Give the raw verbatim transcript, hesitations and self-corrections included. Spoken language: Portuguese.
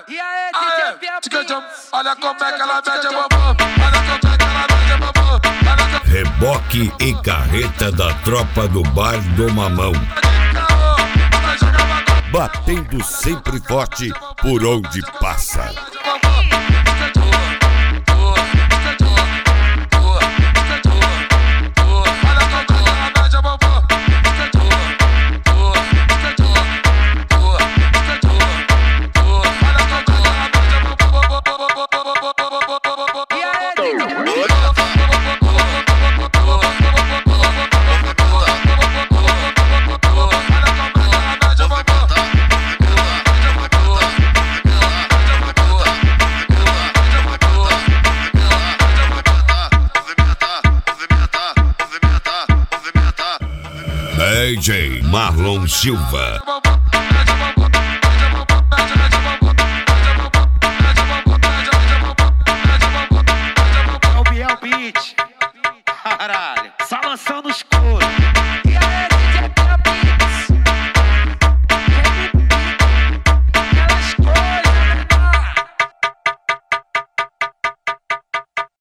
E aí, D J Piapinha? Olha como é que ela mete a bombom. Olha como é que ela mete a bombom. Reboque e carreta da tropa do bar do Mamão. Batendo sempre forte por onde passa. D J Marlon Silva.